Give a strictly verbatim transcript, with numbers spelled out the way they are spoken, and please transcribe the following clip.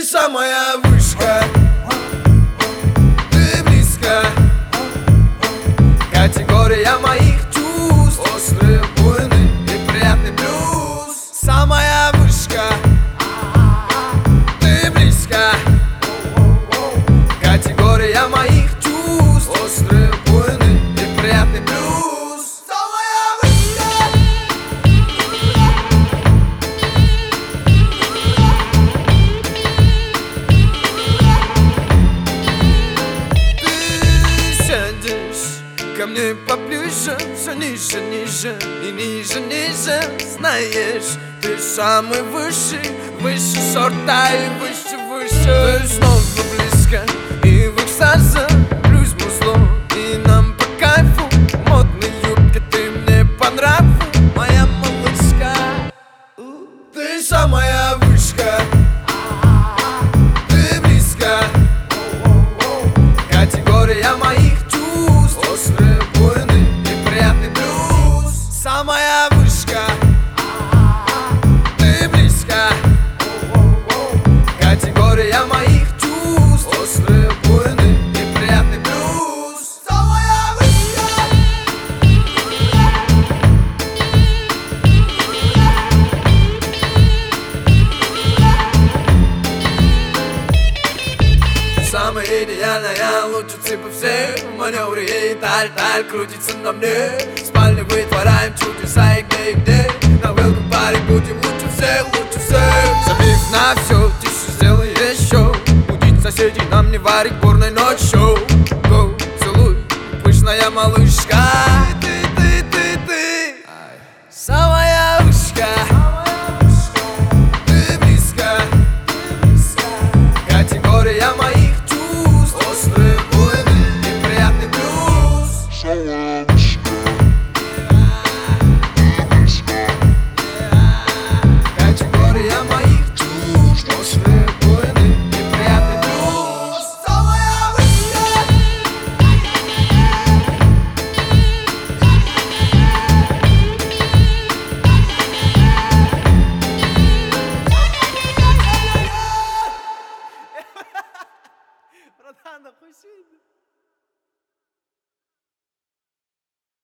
Ты самая вышка, ты близко. Категория моих чувств, острые, буйный и приятный блюз. Самая вышка, ты близко. Категория моих чувств, острые, буйный и приятный блюз. Самая вышка. Ты сядешь ко мне поближе, все ниже, ниже и ниже, ниже. Знаешь, ты самый высший, выше сорта и выше, выше. Ты снова близко и в экстазе, плюс музло и нам по кайфу. Модные юбки, ты мне по нраву, моя малышка. Ты самая вышка, ты близко. Категория моих чувств, острые, буйный и приятный блюз. Самая вышка, ты близко. Категория моих чувств, острые, буйный и приятный блюз. Самая вышка. Самая идеальная, лучше типа всех. В маневре и таль-таль крутится на мне. В спальне вытворяем чудеса и где и где. На welcome паре будем лучше всех, лучше всех. Забив на все, тише сделай еще. Будить соседей нам не варить бурной ночью. Go, целуй, пышная малышка.